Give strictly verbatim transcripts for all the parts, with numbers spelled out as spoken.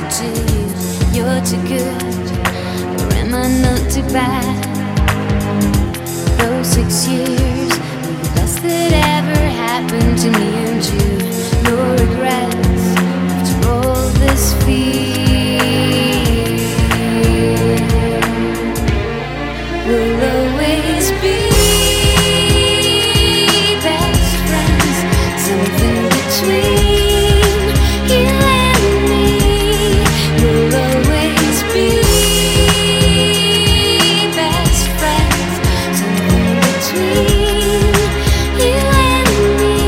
to you? You're too good, or am I not too bad? Those six years were the best that ever happened to me and you. No regrets after all this fear. We'll always be best friends, something between you and me. We'll always be best friends, something between you and me.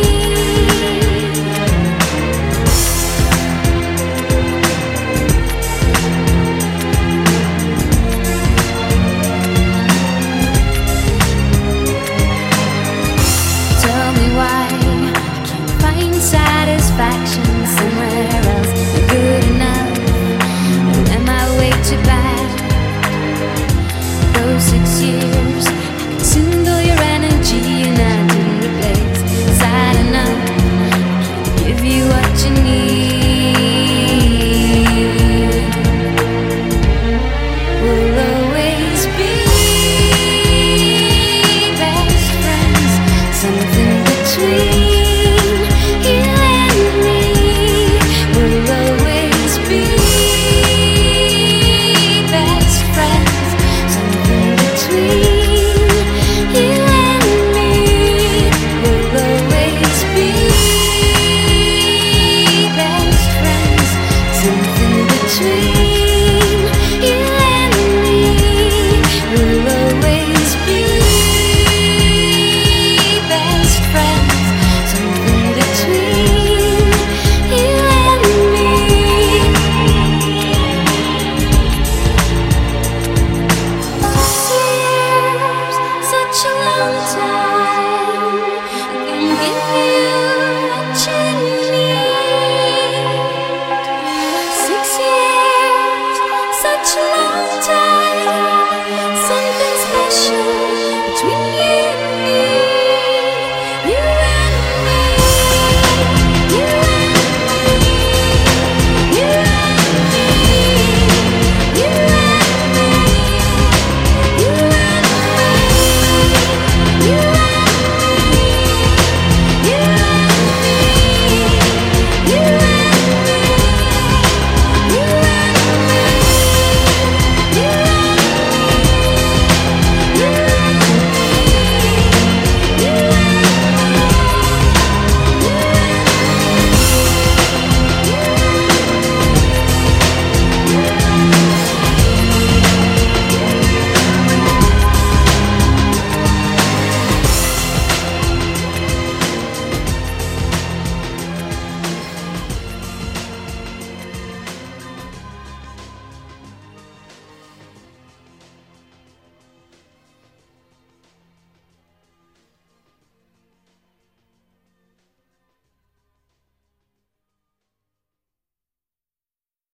Tell me why I can't find satisfaction somewhere else. Not good enough, or am I way too bad? Those six years